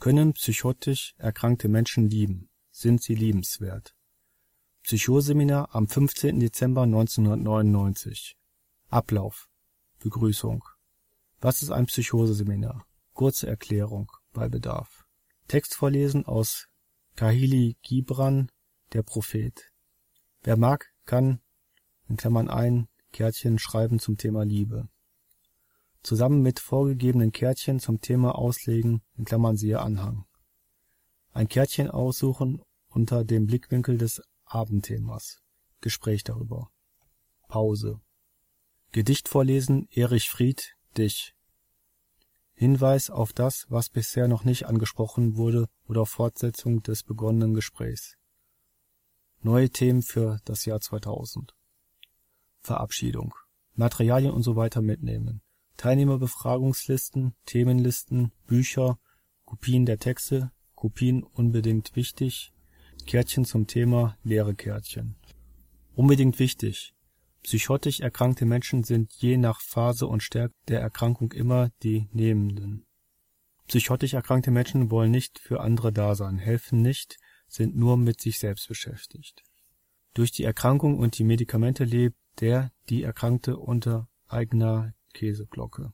Können psychotisch erkrankte Menschen lieben? Sind sie liebenswert? Psychoseminar am 15. Dezember 1999. Ablauf. Begrüßung. Was ist ein Psychoseminar? Kurze Erklärung bei Bedarf. Text vorlesen aus Kahili Gibran, der Prophet. Wer mag, kann (ein Kärtchen schreiben zum Thema Liebe. Zusammen mit vorgegebenen Kärtchen zum Thema auslegen (siehe Anhang). Ein Kärtchen aussuchen unter dem Blickwinkel des Abendthemas. Gespräch darüber. Pause. Gedicht vorlesen Erich Fried, Dich. Hinweis auf das, was bisher noch nicht angesprochen wurde oder Fortsetzung des begonnenen Gesprächs. Neue Themen für das Jahr 2000. Verabschiedung. Materialien usw. mitnehmen. Teilnehmerbefragungslisten, Themenlisten, Bücher, Kopien der Texte, Kopien unbedingt wichtig, Kärtchen zum Thema, leere Kärtchen. Unbedingt wichtig. Psychotisch erkrankte Menschen sind je nach Phase und Stärke der Erkrankung immer die Nehmenden. Psychotisch erkrankte Menschen wollen nicht für andere da sein, helfen nicht, sind nur mit sich selbst beschäftigt. Durch die Erkrankung und die Medikamente lebt die Erkrankte unter eigener Käseglocke.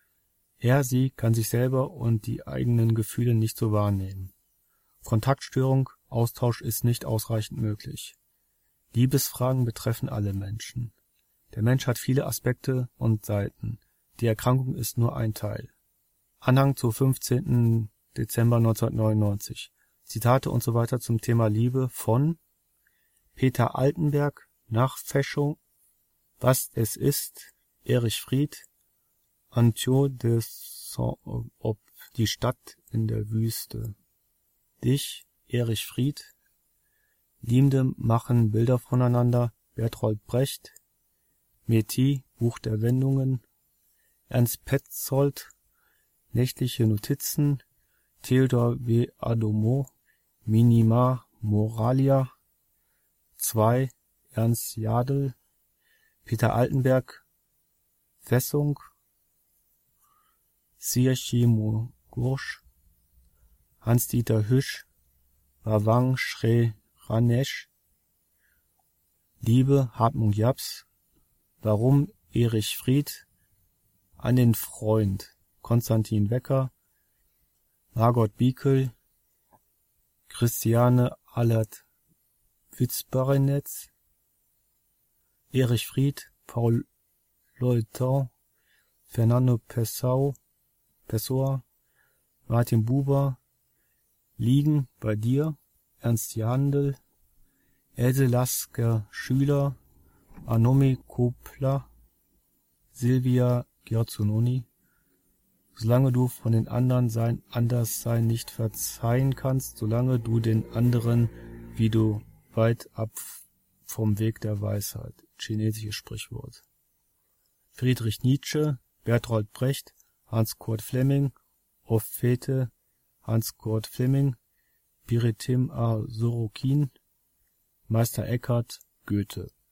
Sie kann sich selber und die eigenen Gefühle nicht so wahrnehmen. Kontaktstörung, Austausch ist nicht ausreichend möglich. Liebesfragen betreffen alle Menschen. Der Mensch hat viele Aspekte und Seiten. Die Erkrankung ist nur ein Teil. Anhang zu 15. Dezember 1999. Zitate usw. zum Thema Liebe von Peter Altenberg, Nachfäschung, Was es ist, Erich Fried, Antio de Saint-Ob, Die Stadt in der Wüste. Dich, Erich Fried. Liebende machen Bilder voneinander, Bertolt Brecht. Métis, Buch der Wendungen. Ernst Petzold, Nächtliche Notizen. Theodor W. Adorno, Minima Moralia. 2. Ernst Jadl. Peter Altenberg, Fessung. Sirchi Gursch. Hans-Dieter Hüsch, Bhavang Shre Ranesh. Liebe, Hartmut Japs. Warum, Erich Fried. An den Freund, Konstantin Wecker. Margot Bickel, Christiane Allert-Witzbarenetz. Erich Fried, Paul Leuthon, Fernando Pessoa, Martin Buber. Liegen bei dir, Ernst Jandl. Else Lasker Schüler, Anomi Kopla, Silvia Ghiazzononi. Solange du von den anderen Anderssein nicht verzeihen kannst, solange du den anderen, wie du weit ab vom Weg der Weisheit. Chinesisches Sprichwort. Friedrich Nietzsche, Bertolt Brecht, Hans-Kurt Fleming, Offete, Hans-Kurt Fleming, Biritim A. Sorokin, Meister Eckhart, Goethe.